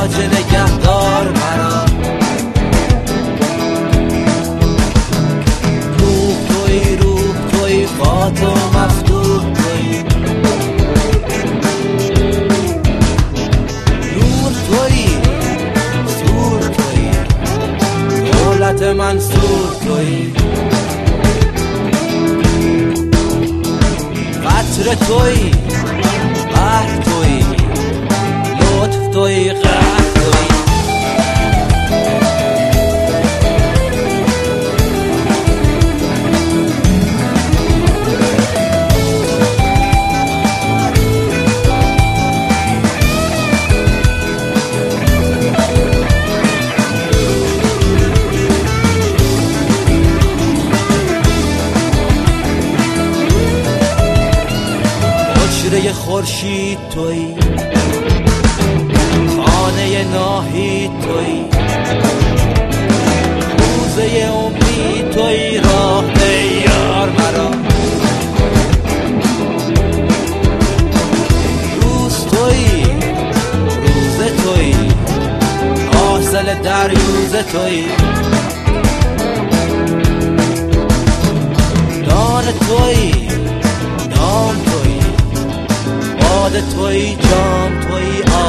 تاج نگهدار مرا. روح توی فات و مفتوح توی، نور توی سور توی، دولت منصور توی، قطر توی بحر توی، لطف توی قهر توی. حجره خورشید توی، خانه ناهید توی، روزه امید توی، راه یار مرا. روز توی روزه توی، حاصل دریوزه توی، دان توی دام توی، باد توی جام توی،